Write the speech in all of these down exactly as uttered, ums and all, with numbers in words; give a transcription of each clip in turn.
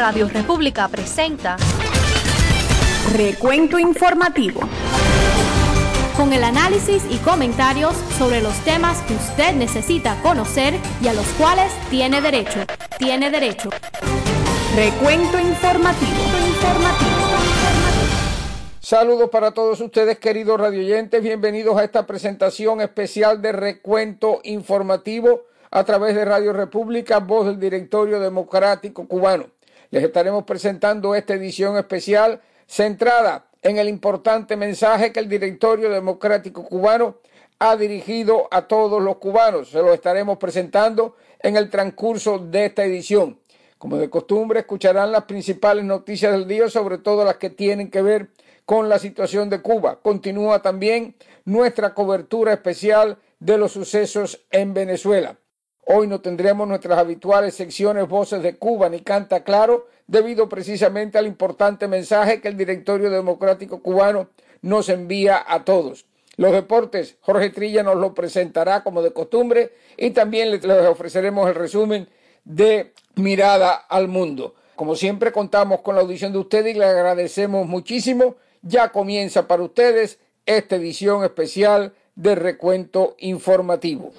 Radio República presenta Recuento Informativo, con el análisis y comentarios sobre los temas que usted necesita conocer y a los cuales tiene derecho. Tiene derecho. Recuento Informativo. Informativo. Saludos para todos ustedes, queridos radioyentes. Bienvenidos a esta presentación especial de Recuento Informativo a través de Radio República, voz del Directorio Democrático Cubano. Les estaremos presentando esta edición especial centrada en el importante mensaje que el Directorio Democrático Cubano ha dirigido a todos los cubanos. Se lo estaremos presentando en el transcurso de esta edición. Como de costumbre, escucharán las principales noticias del día, sobre todo las que tienen que ver con la situación de Cuba. Continúa también nuestra cobertura especial de los sucesos en Venezuela. Hoy no tendremos nuestras habituales secciones Voces de Cuba ni Canta Claro, debido precisamente al importante mensaje que el Directorio Democrático Cubano nos envía a todos. Los deportes, Jorge Trilla nos lo presentará como de costumbre y también les ofreceremos el resumen de Mirada al Mundo. Como siempre, contamos con la audición de ustedes y le agradecemos muchísimo. Ya comienza para ustedes esta edición especial de Recuento Informativo.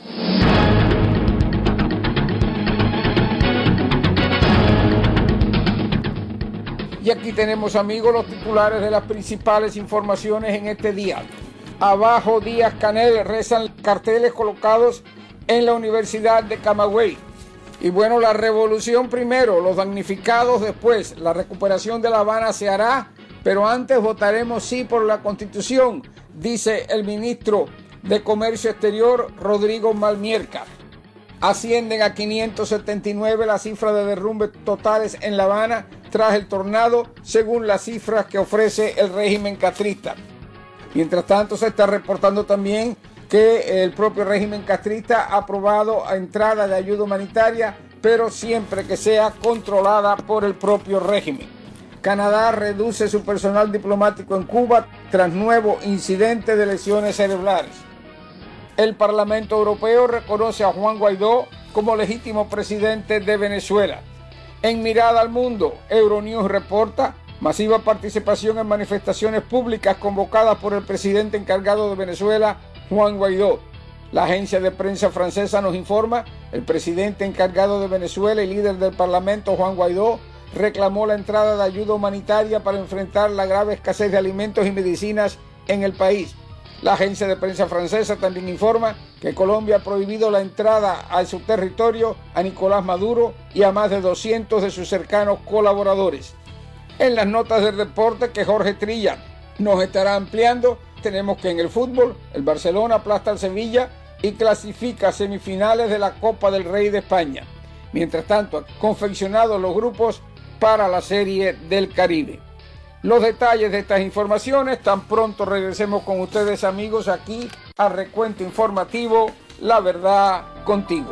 Y aquí tenemos, amigos, los titulares de las principales informaciones en este día. Abajo Díaz-Canel, rezan carteles colocados en la Universidad de Camagüey. Y bueno, la revolución primero, los damnificados después. La recuperación de La Habana se hará, pero antes votaremos sí por la Constitución, dice el ministro de Comercio Exterior, Rodrigo Malmierca. Ascienden a quinientos setenta y nueve las cifras de derrumbes totales en La Habana tras el tornado, según las cifras que ofrece el régimen castrista. Mientras tanto, se está reportando también que el propio régimen castrista ha aprobado a entrada de ayuda humanitaria, pero siempre que sea controlada por el propio régimen. Canadá reduce su personal diplomático en Cuba tras nuevo incidente de lesiones cerebrales. El Parlamento Europeo reconoce a Juan Guaidó como legítimo presidente de Venezuela. En Mirada al Mundo, Euronews reporta masiva participación en manifestaciones públicas convocadas por el presidente encargado de Venezuela, Juan Guaidó. La agencia de prensa francesa nos informa, el presidente encargado de Venezuela y líder del Parlamento, Juan Guaidó, reclamó la entrada de ayuda humanitaria para enfrentar la grave escasez de alimentos y medicinas en el país. La agencia de prensa francesa también informa que Colombia ha prohibido la entrada a su territorio a Nicolás Maduro y a más de doscientos de sus cercanos colaboradores. En las notas del deporte que Jorge Trilla nos estará ampliando, tenemos que en el fútbol, el Barcelona aplasta al Sevilla y clasifica a semifinales de la Copa del Rey de España. Mientras tanto, confeccionados los grupos para la Serie del Caribe. Los detalles de estas informaciones, tan pronto regresemos con ustedes, amigos, aquí a Recuento Informativo, La Verdad Contigo.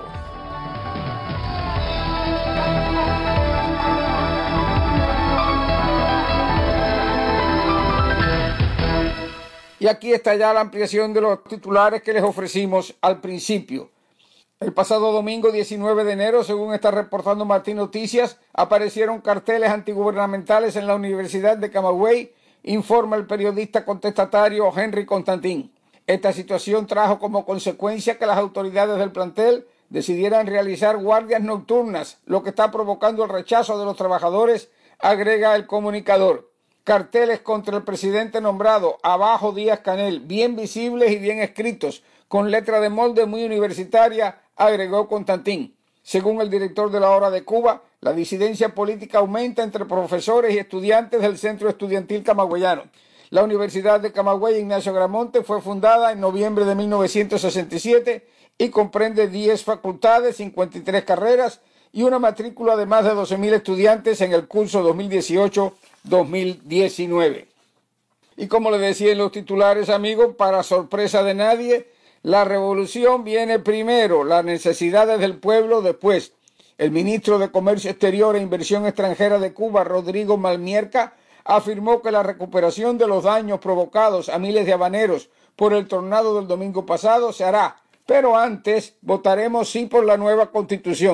Y aquí está ya la ampliación de los titulares que les ofrecimos al principio. El pasado domingo diecinueve de enero, según está reportando Martín Noticias, aparecieron carteles antigubernamentales en la Universidad de Camagüey, informa el periodista contestatario Henry Constantín. Esta situación trajo como consecuencia que las autoridades del plantel decidieran realizar guardias nocturnas, lo que está provocando el rechazo de los trabajadores, agrega el comunicador. Carteles contra el presidente nombrado, abajo Díaz-Canel, bien visibles y bien escritos, con letra de molde muy universitaria, agregó Constantín. Según el director de la Hora de Cuba, la disidencia política aumenta entre profesores y estudiantes del Centro Estudiantil Camagüeyano. La Universidad de Camagüey Ignacio Gramonte fue fundada en noviembre de mil novecientos sesenta y siete y comprende diez facultades, cincuenta y tres carreras y una matrícula de más de doce mil estudiantes en el curso dos mil dieciocho dos mil diecinueve. Y como les decía en los titulares, amigos, para sorpresa de nadie, la revolución viene primero, las necesidades del pueblo después. El ministro de Comercio Exterior e Inversión Extranjera de Cuba, Rodrigo Malmierca, afirmó que la recuperación de los daños provocados a miles de habaneros por el tornado del domingo pasado se hará, pero antes votaremos sí por la nueva Constitución.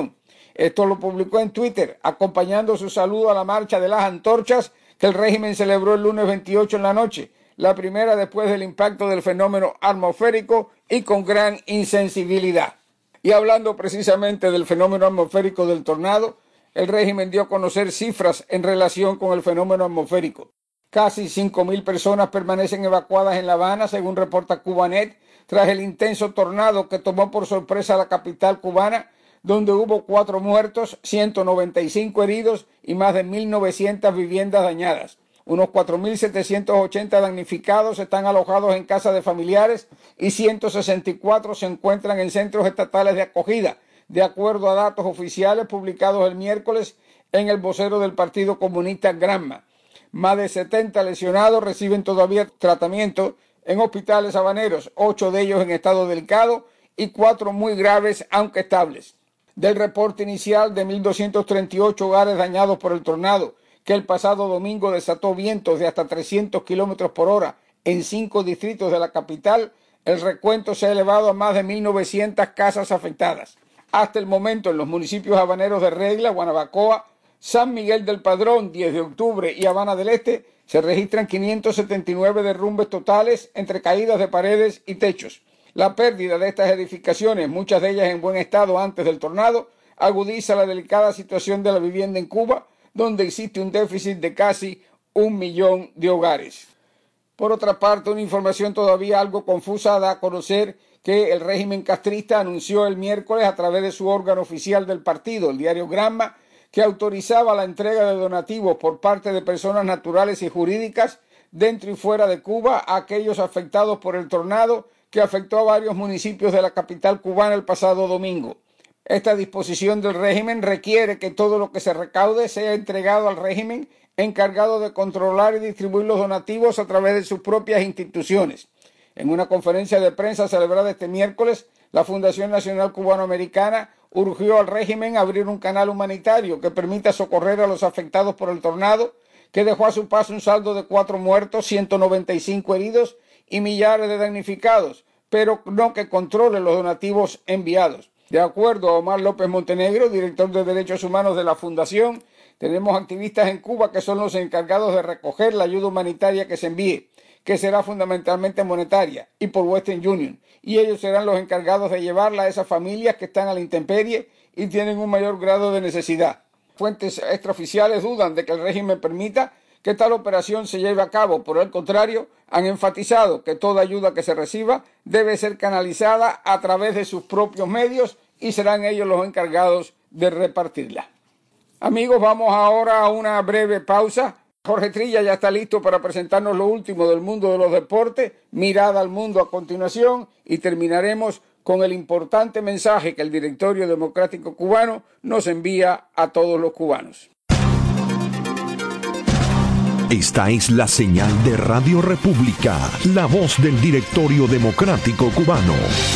Esto lo publicó en Twitter, acompañando su saludo a la marcha de las antorchas que el régimen celebró el lunes veintiocho en la noche, la primera después del impacto del fenómeno atmosférico y con gran insensibilidad. Y hablando precisamente del fenómeno atmosférico del tornado, el régimen dio a conocer cifras en relación con el fenómeno atmosférico. Casi cinco mil personas permanecen evacuadas en La Habana, según reporta Cubanet, tras el intenso tornado que tomó por sorpresa a la capital cubana, donde hubo cuatro muertos, ciento noventa y cinco heridos y más de mil novecientas viviendas dañadas. Unos cuatro mil setecientos ochenta damnificados están alojados en casas de familiares y ciento sesenta y cuatro se encuentran en centros estatales de acogida, de acuerdo a datos oficiales publicados el miércoles en el vocero del Partido Comunista Granma. Más de setenta lesionados reciben todavía tratamiento en hospitales habaneros, ocho de ellos en estado delicado y cuatro muy graves, aunque estables. Del reporte inicial de mil doscientos treinta y ocho hogares dañados por el tornado, que el pasado domingo desató vientos de hasta trescientos kilómetros por hora en cinco distritos de la capital, el recuento se ha elevado a más de mil novecientas casas afectadas. Hasta el momento, en los municipios habaneros de Regla, Guanabacoa, San Miguel del Padrón, diez de octubre y Habana del Este, se registran quinientos setenta y nueve derrumbes totales entre caídas de paredes y techos. La pérdida de estas edificaciones, muchas de ellas en buen estado antes del tornado, agudiza la delicada situación de la vivienda en Cuba, donde existe un déficit de casi un millón de hogares. Por otra parte, una información todavía algo confusa da a conocer que el régimen castrista anunció el miércoles a través de su órgano oficial del partido, el diario Granma, que autorizaba la entrega de donativos por parte de personas naturales y jurídicas dentro y fuera de Cuba a aquellos afectados por el tornado que afectó a varios municipios de la capital cubana el pasado domingo. Esta disposición del régimen requiere que todo lo que se recaude sea entregado al régimen encargado de controlar y distribuir los donativos a través de sus propias instituciones. En una conferencia de prensa celebrada este miércoles, la Fundación Nacional Cubanoamericana urgió al régimen a abrir un canal humanitario que permita socorrer a los afectados por el tornado, que dejó a su paso un saldo de cuatro muertos, ciento noventa y cinco heridos y millares de damnificados, pero no que controle los donativos enviados. De acuerdo a Omar López Montenegro, director de Derechos Humanos de la Fundación, tenemos activistas en Cuba que son los encargados de recoger la ayuda humanitaria que se envíe, que será fundamentalmente monetaria, y por Western Union, y ellos serán los encargados de llevarla a esas familias que están a la intemperie y tienen un mayor grado de necesidad. Fuentes extraoficiales dudan de que el régimen permita que tal operación se lleve a cabo. Por el contrario, han enfatizado que toda ayuda que se reciba debe ser canalizada a través de sus propios medios y serán ellos los encargados de repartirla. Amigos, vamos ahora a una breve pausa. Jorge Trilla ya está listo para presentarnos lo último del mundo de los deportes, mirada al mundo a continuación, y terminaremos con el importante mensaje que el Directorio Democrático Cubano nos envía a todos los cubanos. Esta es la señal de Radio República, la voz del Directorio Democrático Cubano.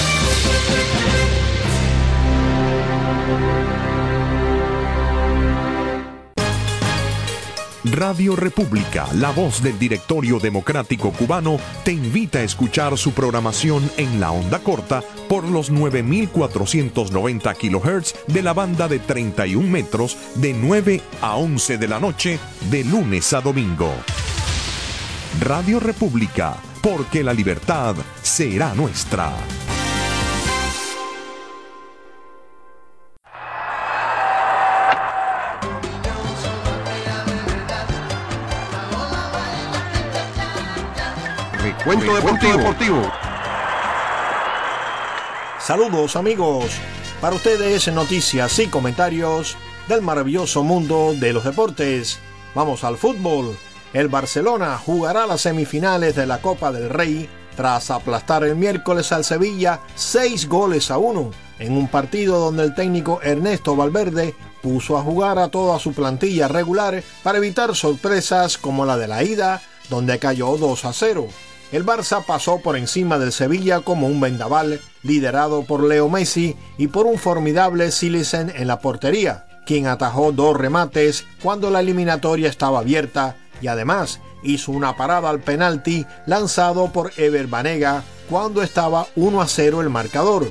Radio República, la voz del Directorio Democrático Cubano, te invita a escuchar su programación en la onda corta por los nueve mil cuatrocientos noventa kilohertz de la banda de treinta y un metros de nueve a once de la noche de lunes a domingo. Radio República, porque la libertad será nuestra. Cuento deportivo. deportivo. Saludos amigos, para ustedes noticias y comentarios del maravilloso mundo de los deportes. Vamos al fútbol. El Barcelona jugará las semifinales de la Copa del Rey tras aplastar el miércoles al Sevilla seis goles a uno en un partido donde el técnico Ernesto Valverde puso a jugar a toda su plantilla regular para evitar sorpresas como la de la ida, donde cayó dos a cero. El Barça pasó por encima del Sevilla como un vendaval, liderado por Leo Messi y por un formidable Silesen en la portería, quien atajó dos remates cuando la eliminatoria estaba abierta y además hizo una parada al penalti lanzado por Ever Banega cuando estaba uno a cero el marcador.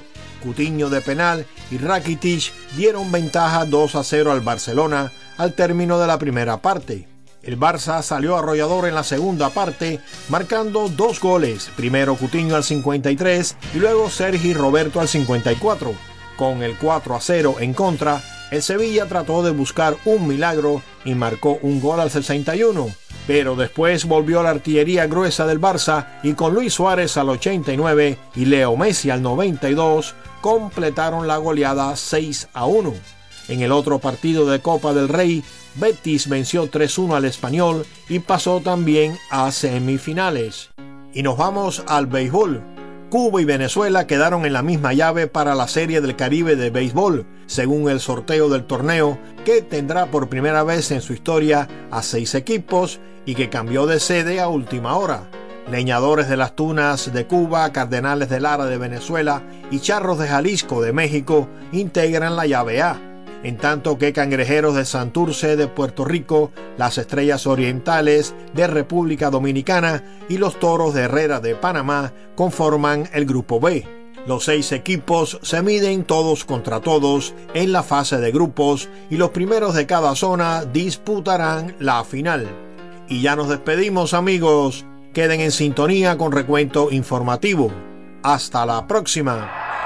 Coutinho de penal y Rakitic dieron ventaja dos a cero al Barcelona al término de la primera parte. El Barça salió arrollador en la segunda parte, marcando dos goles, primero Coutinho al cincuenta y tres y luego Sergi Roberto al cincuenta y cuatro. Con el cuatro a cero en contra, el Sevilla trató de buscar un milagro y marcó un gol al sesenta y uno, pero después volvió la artillería gruesa del Barça y con Luis Suárez al ochenta y nueve y Leo Messi al noventa y dos completaron la goleada seis a uno. En el otro partido de Copa del Rey, Betis venció tres uno al Español y pasó también a semifinales. Y nos vamos al béisbol. Cuba y Venezuela quedaron en la misma llave para la Serie del Caribe de béisbol, según el sorteo del torneo, que tendrá por primera vez en su historia a seis equipos y que cambió de sede a última hora. Leñadores de las Tunas de Cuba, Cardenales de Lara de Venezuela y Charros de Jalisco de México integran la llave A, en tanto que Cangrejeros de Santurce de Puerto Rico, las Estrellas Orientales de República Dominicana y los Toros de Herrera de Panamá conforman el Grupo B. Los seis equipos se miden todos contra todos en la fase de grupos y los primeros de cada zona disputarán la final. Y ya nos despedimos, amigos. Queden en sintonía con Recuento Informativo. Hasta la próxima.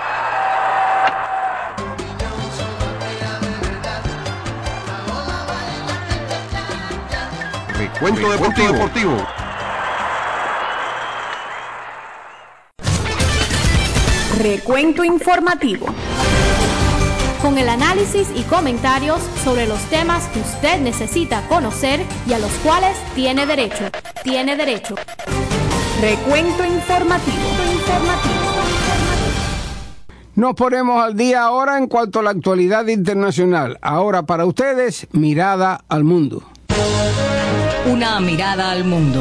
Recuento deportivo. deportivo. Recuento informativo. Con el análisis y comentarios sobre los temas que usted necesita conocer y a los cuales tiene derecho. Tiene derecho. Recuento informativo. informativo. Nos ponemos al día ahora en cuanto a la actualidad internacional. Ahora para ustedes, mirada al mundo. Una mirada al mundo.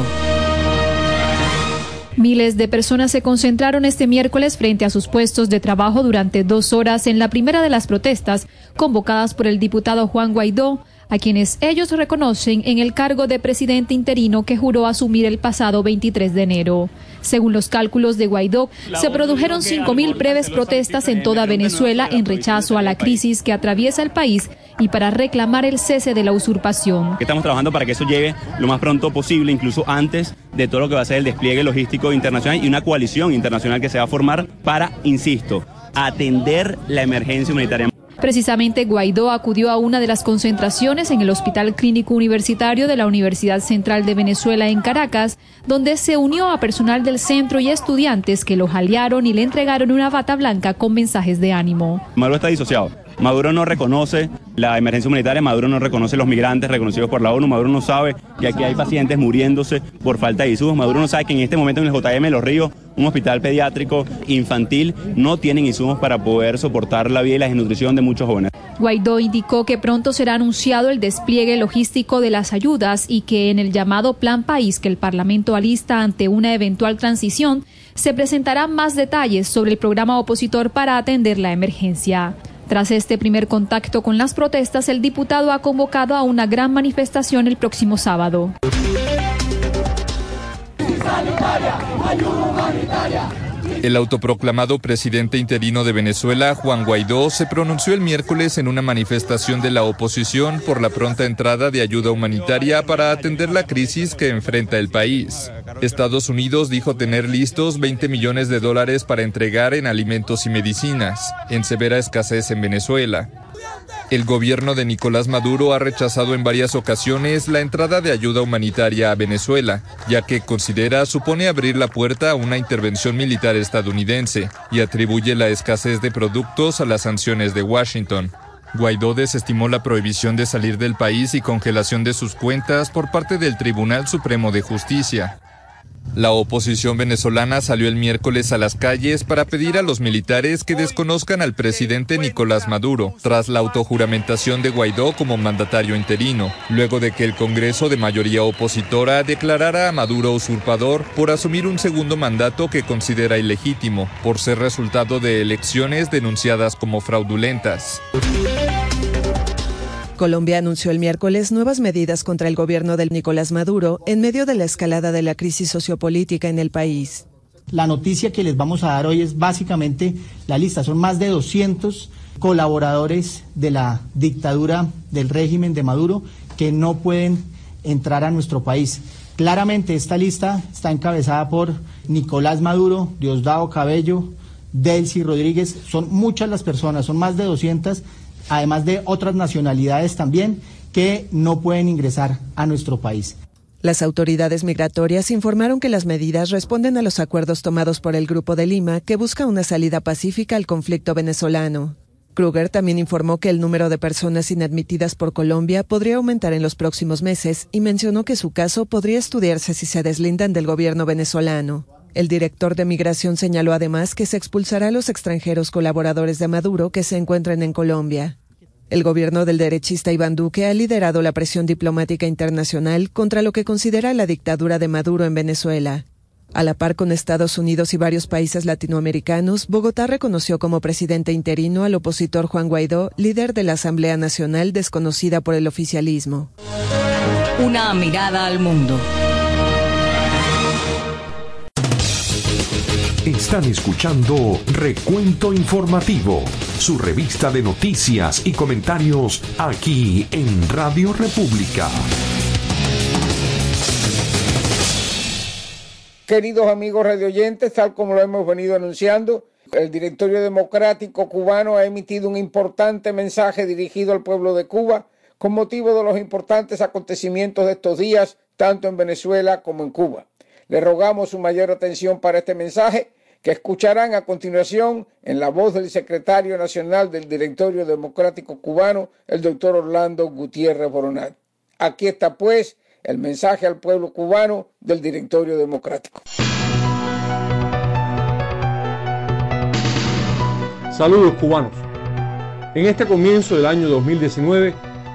Miles de personas se concentraron este miércoles frente a sus puestos de trabajo durante dos horas en la primera de las protestas convocadas por el diputado Juan Guaidó, a quienes ellos reconocen en el cargo de presidente interino que juró asumir el pasado veintitrés de enero. Según los cálculos de Guaidó, se produjeron cinco mil breves protestas en toda Venezuela en rechazo a la crisis que atraviesa el país y para reclamar el cese de la usurpación. Estamos trabajando para que eso llegue lo más pronto posible, incluso antes de todo lo que va a ser el despliegue logístico internacional y una coalición internacional que se va a formar para, insisto, atender la emergencia humanitaria. Precisamente Guaidó acudió a una de las concentraciones en el Hospital Clínico Universitario de la Universidad Central de Venezuela en Caracas, donde se unió a personal del centro y estudiantes que lo jalearon y le entregaron una bata blanca con mensajes de ánimo. Maduro está disociado. Maduro no reconoce la emergencia humanitaria, Maduro no reconoce los migrantes reconocidos por la ONU, Maduro no sabe que aquí hay pacientes muriéndose por falta de insumos, Maduro no sabe que en este momento en el J M de Los Ríos, un hospital pediátrico infantil, no tienen insumos para poder soportar la vida y la desnutrición de muchos jóvenes. Guaidó indicó que pronto será anunciado el despliegue logístico de las ayudas y que en el llamado Plan País que el Parlamento alista ante una eventual transición, se presentarán más detalles sobre el programa opositor para atender la emergencia. Tras este primer contacto con las protestas, el diputado ha convocado a una gran manifestación el próximo sábado. El autoproclamado presidente interino de Venezuela, Juan Guaidó, se pronunció el miércoles en una manifestación de la oposición por la pronta entrada de ayuda humanitaria para atender la crisis que enfrenta el país. Estados Unidos dijo tener listos veinte millones de dólares para entregar en alimentos y medicinas, en severa escasez en Venezuela. El gobierno de Nicolás Maduro ha rechazado en varias ocasiones la entrada de ayuda humanitaria a Venezuela, ya que considera supone abrir la puerta a una intervención militar estadounidense y atribuye la escasez de productos a las sanciones de Washington. Guaidó desestimó la prohibición de salir del país y congelación de sus cuentas por parte del Tribunal Supremo de Justicia. La oposición venezolana salió el miércoles a las calles para pedir a los militares que desconozcan al presidente Nicolás Maduro, tras la autojuramentación de Guaidó como mandatario interino, luego de que el Congreso de mayoría opositora declarara a Maduro usurpador por asumir un segundo mandato que considera ilegítimo, por ser resultado de elecciones denunciadas como fraudulentas. Colombia anunció el miércoles nuevas medidas contra el gobierno de Nicolás Maduro en medio de la escalada de la crisis sociopolítica en el país. La noticia que les vamos a dar hoy es básicamente la lista. Son más de doscientos colaboradores de la dictadura del régimen de Maduro que no pueden entrar a nuestro país. Claramente esta lista está encabezada por Nicolás Maduro, Diosdado Cabello, Delcy Rodríguez. Son muchas las personas, son más de doscientas, además de otras nacionalidades también, que no pueden ingresar a nuestro país. Las autoridades migratorias informaron que las medidas responden a los acuerdos tomados por el Grupo de Lima, que busca una salida pacífica al conflicto venezolano. Kruger también informó que el número de personas inadmitidas por Colombia podría aumentar en los próximos meses y mencionó que su caso podría estudiarse si se deslindan del gobierno venezolano. El director de Migración señaló además que se expulsará a los extranjeros colaboradores de Maduro que se encuentren en Colombia. El gobierno del derechista Iván Duque ha liderado la presión diplomática internacional contra lo que considera la dictadura de Maduro en Venezuela. A la par con Estados Unidos y varios países latinoamericanos, Bogotá reconoció como presidente interino al opositor Juan Guaidó, líder de la Asamblea Nacional desconocida por el oficialismo. Una mirada al mundo. Están escuchando Recuento Informativo, su revista de noticias y comentarios aquí en Radio República. Queridos amigos radioyentes, tal como lo hemos venido anunciando, el Directorio Democrático Cubano ha emitido un importante mensaje dirigido al pueblo de Cuba con motivo de los importantes acontecimientos de estos días, tanto en Venezuela como en Cuba. Le rogamos su mayor atención para este mensaje, que escucharán a continuación en la voz del secretario nacional del Directorio Democrático Cubano, el doctor Orlando Gutiérrez Boronat. Aquí está, pues, el mensaje al pueblo cubano del Directorio Democrático. Saludos, cubanos. En este comienzo del año dos mil diecinueve,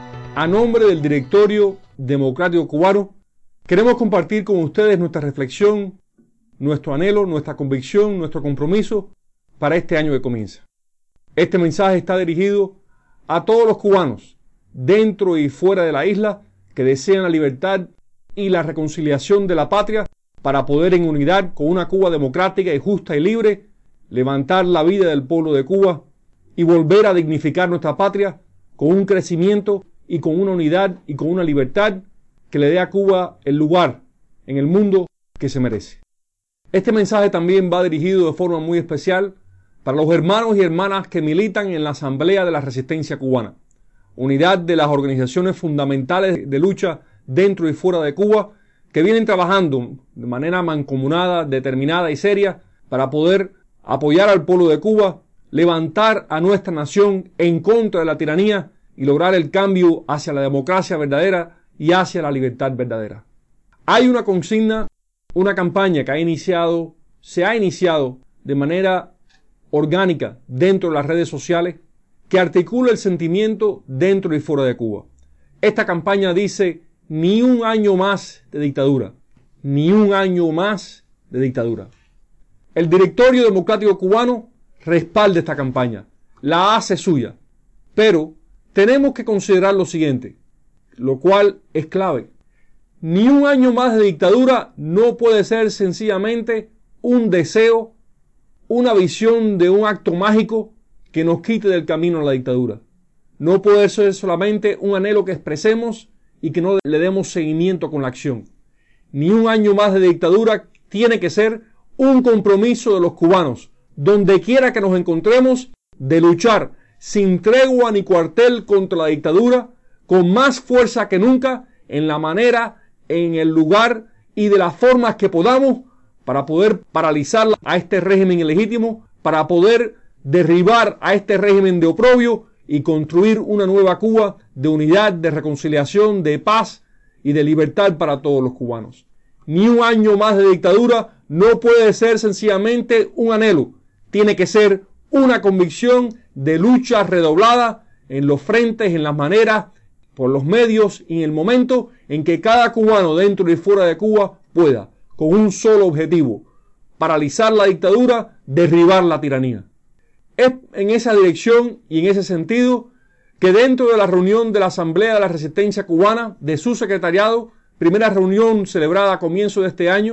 a nombre del Directorio Democrático Cubano, queremos compartir con ustedes nuestra reflexión, nuestro anhelo, nuestra convicción, nuestro compromiso para este año que comienza. Este mensaje está dirigido a todos los cubanos, dentro y fuera de la isla, que desean la libertad y la reconciliación de la patria para poder, en unidad con una Cuba democrática y justa y libre, levantar la vida del pueblo de Cuba y volver a dignificar nuestra patria con un crecimiento y con una unidad y con una libertad que le dé a Cuba el lugar en el mundo que se merece. Este mensaje también va dirigido de forma muy especial para los hermanos y hermanas que militan en la Asamblea de la Resistencia Cubana, unidad de las organizaciones fundamentales de lucha dentro y fuera de Cuba, que vienen trabajando de manera mancomunada, determinada y seria para poder apoyar al pueblo de Cuba, levantar a nuestra nación en contra de la tiranía y lograr el cambio hacia la democracia verdadera y hacia la libertad verdadera. Hay una consigna, una campaña que ha iniciado, se ha iniciado de manera orgánica dentro de las redes sociales, que articula el sentimiento dentro y fuera de Cuba. Esta campaña dice: ni un año más de dictadura, ni un año más de dictadura. El Directorio Democrático Cubano respalda esta campaña, la hace suya, pero tenemos que considerar lo siguiente, lo cual es clave. Ni un año más de dictadura no puede ser sencillamente un deseo, una visión de un acto mágico que nos quite del camino a la dictadura. No puede ser solamente un anhelo que expresemos y que no le demos seguimiento con la acción. Ni un año más de dictadura tiene que ser un compromiso de los cubanos, donde quiera que nos encontremos, de luchar sin tregua ni cuartel contra la dictadura, con más fuerza que nunca, en la manera, en el lugar y de las formas que podamos, para poder paralizar a este régimen ilegítimo, para poder derribar a este régimen de oprobio y construir una nueva Cuba de unidad, de reconciliación, de paz y de libertad para todos los cubanos. Ni un año más de dictadura no puede ser sencillamente un anhelo, tiene que ser una convicción de lucha redoblada en los frentes, en las maneras, por los medios y en el momento en que cada cubano dentro y fuera de Cuba pueda, con un solo objetivo, paralizar la dictadura, derribar la tiranía. Es en esa dirección y en ese sentido que dentro de la reunión de la Asamblea de la Resistencia Cubana, de su secretariado, primera reunión celebrada a comienzo de este año,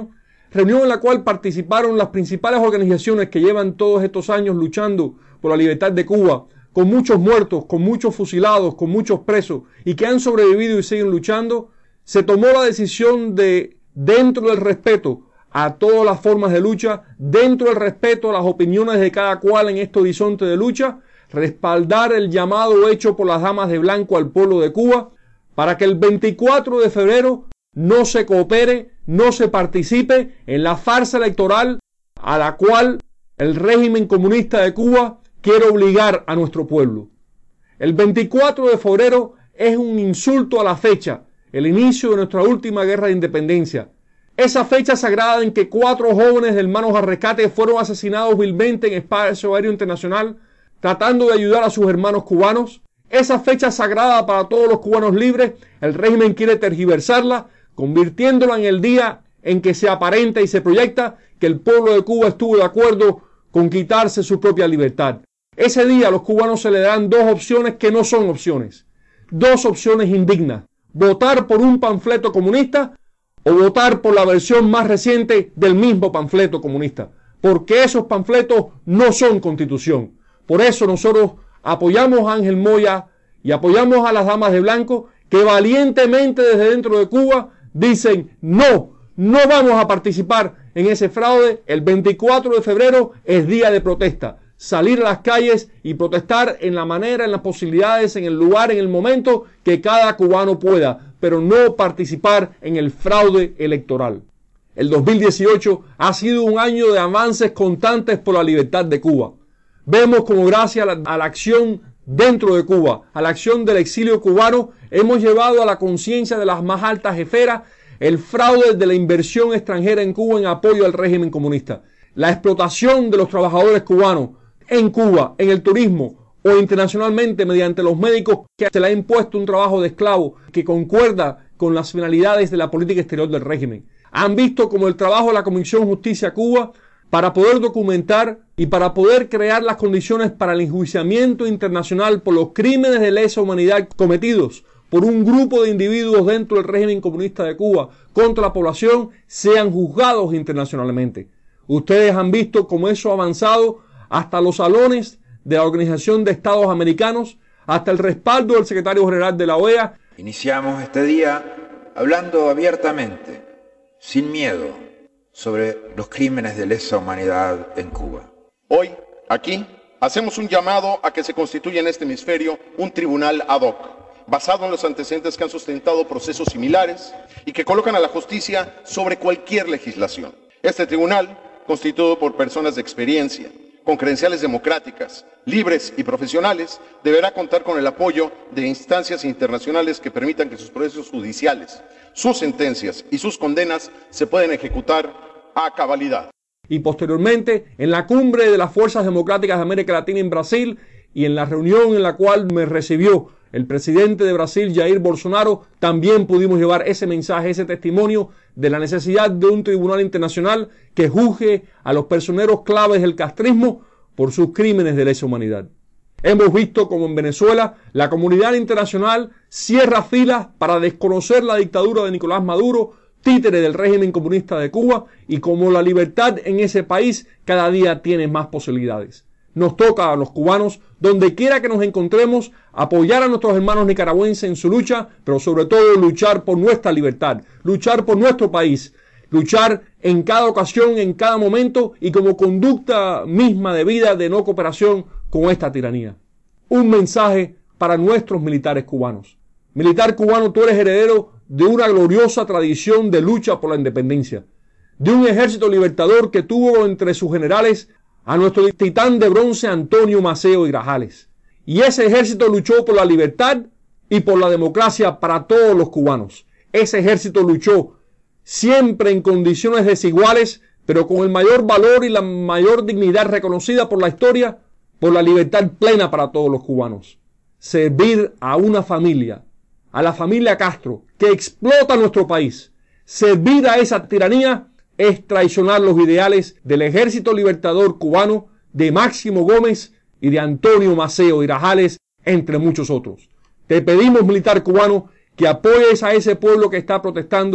reunión en la cual participaron las principales organizaciones que llevan todos estos años luchando por la libertad de Cuba, con muchos muertos, con muchos fusilados, con muchos presos, y que han sobrevivido y siguen luchando. Se tomó la decisión de, dentro del respeto a todas las formas de lucha, dentro del respeto a las opiniones de cada cual en este horizonte de lucha, respaldar el llamado hecho por las damas de blanco al pueblo de Cuba para que el veinticuatro de febrero no se coopere, no se participe en la farsa electoral a la cual el régimen comunista de Cuba quiere obligar a nuestro pueblo. El veinticuatro de febrero es un insulto a la fecha, el inicio de nuestra última guerra de independencia. Esa fecha sagrada en que cuatro jóvenes de hermanos Arrescate fueron asesinados vilmente en espacio aéreo internacional, tratando de ayudar a sus hermanos cubanos. Esa fecha sagrada para todos los cubanos libres, el régimen quiere tergiversarla, convirtiéndola en el día en que se aparenta y se proyecta que el pueblo de Cuba estuvo de acuerdo con quitarse su propia libertad. Ese día a los cubanos se le dan dos opciones que no son opciones. Dos opciones indignas. Votar por un panfleto comunista o votar por la versión más reciente del mismo panfleto comunista. Porque esos panfletos no son constitución. Por eso nosotros apoyamos a Ángel Moya y apoyamos a las damas de blanco que valientemente desde dentro de Cuba dicen no, no vamos a participar en ese fraude. El veinticuatro de febrero es día de protesta. Salir a las calles y protestar en la manera, en las posibilidades, en el lugar, en el momento que cada cubano pueda, pero no participar en el fraude electoral. El dos mil dieciocho ha sido un año de avances constantes por la libertad de Cuba. Vemos como gracias a la, a la acción dentro de Cuba, a la acción del exilio cubano, hemos llevado a la conciencia de las más altas esferas el fraude de la inversión extranjera en Cuba en apoyo al régimen comunista. La explotación de los trabajadores cubanos en Cuba, en el turismo o internacionalmente mediante los médicos que se le ha impuesto un trabajo de esclavo que concuerda con las finalidades de la política exterior del régimen. Han visto como el trabajo de la Comisión Justicia Cuba para poder documentar y para poder crear las condiciones para el enjuiciamiento internacional por los crímenes de lesa humanidad cometidos por un grupo de individuos dentro del régimen comunista de Cuba contra la población sean juzgados internacionalmente. Ustedes han visto cómo eso ha avanzado hasta los salones de la Organización de Estados Americanos, hasta el respaldo del secretario general de la O E A. Iniciamos este día hablando abiertamente, sin miedo, sobre los crímenes de lesa humanidad en Cuba. Hoy, aquí, hacemos un llamado a que se constituya en este hemisferio un tribunal ad hoc, basado en los antecedentes que han sustentado procesos similares y que colocan a la justicia sobre cualquier legislación. Este tribunal, constituido por personas de experiencia, con credenciales democráticas, libres y profesionales, deberá contar con el apoyo de instancias internacionales que permitan que sus procesos judiciales, sus sentencias y sus condenas se puedan ejecutar a cabalidad. Y posteriormente, en la cumbre de las Fuerzas Democráticas de América Latina en Brasil y en la reunión en la cual me recibió el presidente de Brasil, Jair Bolsonaro, también pudimos llevar ese mensaje, ese testimonio de la necesidad de un tribunal internacional que juzgue a los personeros claves del castrismo por sus crímenes de lesa humanidad. Hemos visto como en Venezuela la comunidad internacional cierra filas para desconocer la dictadura de Nicolás Maduro, títere del régimen comunista de Cuba, y como la libertad en ese país cada día tiene más posibilidades. Nos toca a los cubanos, donde quiera que nos encontremos, apoyar a nuestros hermanos nicaragüenses en su lucha, pero sobre todo luchar por nuestra libertad, luchar por nuestro país, luchar en cada ocasión, en cada momento y como conducta misma de vida de no cooperación con esta tiranía. Un mensaje para nuestros militares cubanos. Militar cubano, tú eres heredero de una gloriosa tradición de lucha por la independencia, de un ejército libertador que tuvo entre sus generales a nuestro titán de bronce Antonio Maceo y Grajales. Y ese ejército luchó por la libertad y por la democracia para todos los cubanos. Ese ejército luchó siempre en condiciones desiguales, pero con el mayor valor y la mayor dignidad reconocida por la historia, por la libertad plena para todos los cubanos. Servir a una familia, a la familia Castro, que explota nuestro país, servir a esa tiranía es traicionar los ideales del Ejército Libertador Cubano, de Máximo Gómez y de Antonio Maceo y Grajales, entre muchos otros. Te pedimos, militar cubano, que apoyes a ese pueblo que está protestando,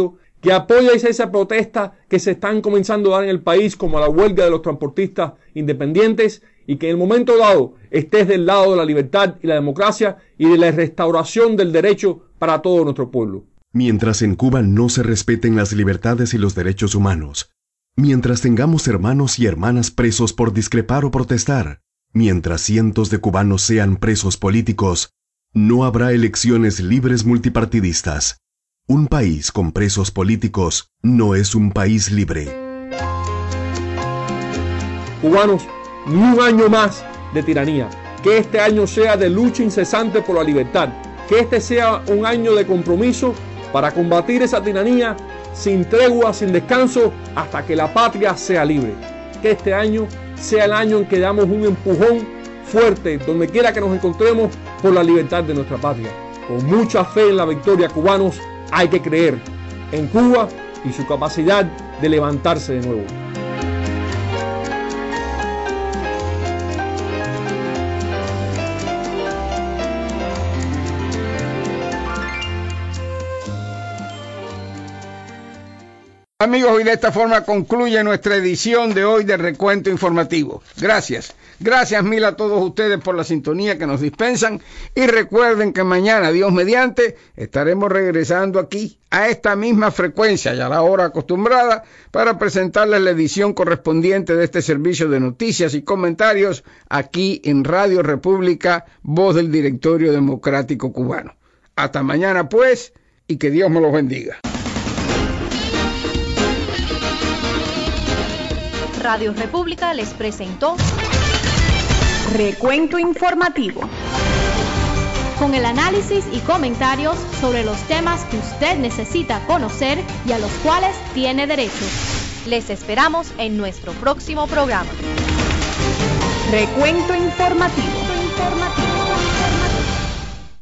que apoyes esa protesta que se están comenzando a dar en el país, como la huelga de los transportistas independientes, y que en el momento dado estés del lado de la libertad y la democracia y de la restauración del derecho para todo nuestro pueblo. Mientras en Cuba no se respeten las libertades y los derechos humanos, mientras tengamos hermanos y hermanas presos por discrepar o protestar, mientras cientos de cubanos sean presos políticos, no habrá elecciones libres multipartidistas. Un país con presos políticos no es un país libre. Cubanos, ni un año más de tiranía. Que este año sea de lucha incesante por la libertad. Que este sea un año de compromiso para combatir esa tiranía sin tregua, sin descanso, hasta que la patria sea libre. Que este año sea el año en que damos un empujón fuerte, donde quiera que nos encontremos, por la libertad de nuestra patria. Con mucha fe en la victoria, cubanos, hay que creer en Cuba y su capacidad de levantarse de nuevo. Amigos, y de esta forma concluye nuestra edición de hoy de Recuento Informativo. Gracias. Gracias mil a todos ustedes por la sintonía que nos dispensan. Y recuerden que mañana, Dios mediante, estaremos regresando aquí a esta misma frecuencia y a la hora acostumbrada para presentarles la edición correspondiente de este servicio de noticias y comentarios aquí en Radio República, voz del Directorio Democrático Cubano. Hasta mañana pues, y que Dios me los bendiga. Radio República les presentó Recuento Informativo, con el análisis y comentarios sobre los temas que usted necesita conocer y a los cuales tiene derecho. Les esperamos en nuestro próximo programa. Recuento Informativo. Informativo.